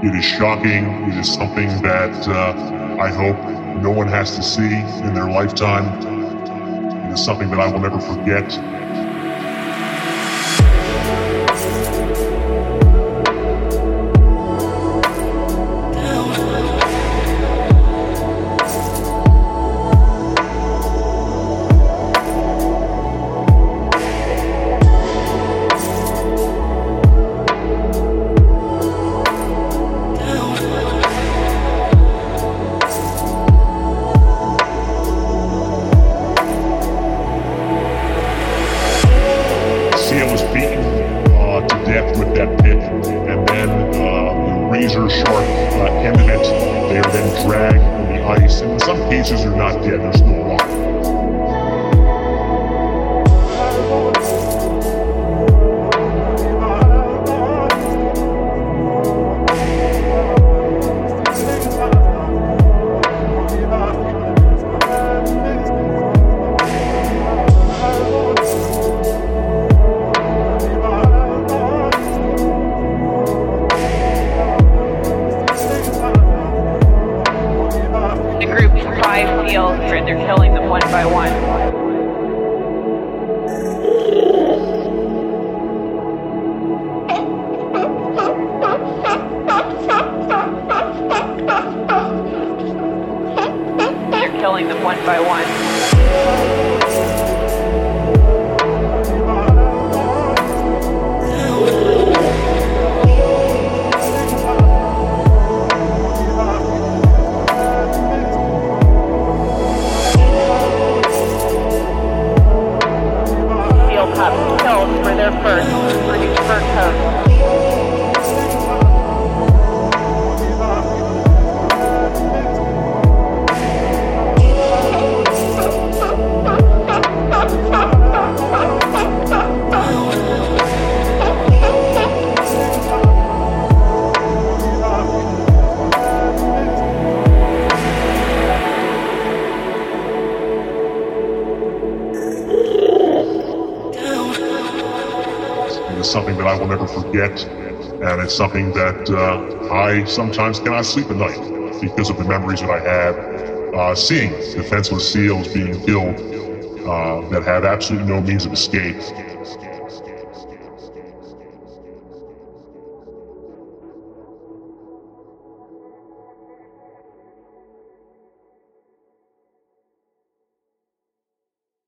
It is shocking. It is something that I hope no one has to see in their lifetime. It is something that I will never forget. Seal was beaten to death with that pick, and then the razor sharp end of it. They are then dragged on the ice, and in some cases they're not dead, they're still alive. They're killing them one by one. They're killing them one by one. Killed for their first host. It's something that I will never forget, and it's something that I sometimes cannot sleep at night because of the memories that I have seeing defenseless SEALs being killed that have absolutely no means of escape.